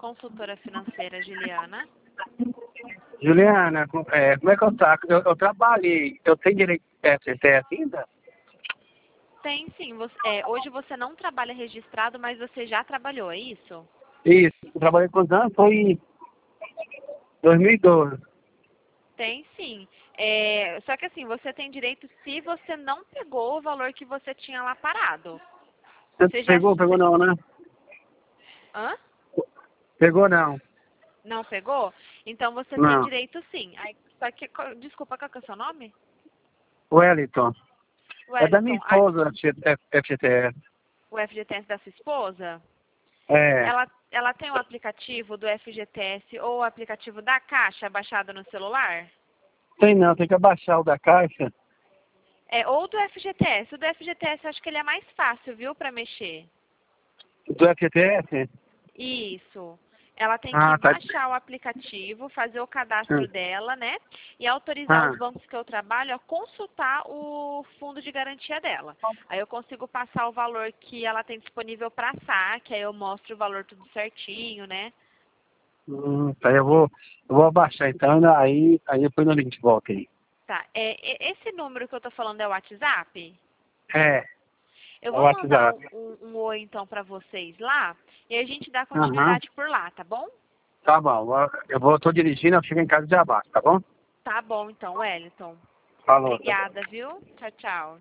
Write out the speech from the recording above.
consultora financeira Juliana. Juliana, como é que eu tá? Eu trabalhei, eu tenho direito de FGTS ainda? Tem sim. Hoje você não trabalha registrado, mas você já trabalhou, é isso? Isso, eu trabalhei quantos anos? Foi em 2012. Tem sim. Só que assim, você tem direito se você não pegou o valor que você tinha lá parado. Você Você já... pegou não, né? Hã? Pegou não. Não pegou? Então você tem Não. direito sim. Aí, só que, desculpa, qual que é o seu nome? Wellington. É da minha Wellington. esposa, FGTS. O FGTS da sua esposa? É, Ela tem o aplicativo do FGTS ou o aplicativo da Caixa baixado no celular? tem não, tem que abaixar o da Caixa. Ou do FGTS. O do FGTS eu acho que ele é mais fácil, viu, para mexer. Do FGTS? Isso. Ela tem que Ah, tá. baixar o aplicativo, fazer o cadastro dela, né? E autorizar Ah, os bancos que eu trabalho a consultar o fundo de garantia dela. Aí eu consigo passar o valor que ela tem disponível para saque, aí eu mostro o valor tudo certinho, né? tá, eu vou abaixar então, aí depois nós a gente volta aí. Tá. Esse número que eu tô falando é o WhatsApp? É, Eu é o vou mandar WhatsApp. um oi então para vocês lá e a gente dá Aham, continuidade por lá, tá bom? tá bom. Tô dirigindo, eu chego em casa de abaixo, tá bom? Tá bom então, Wellington. Falou, tá bom. Obrigada, viu? Tchau, tchau.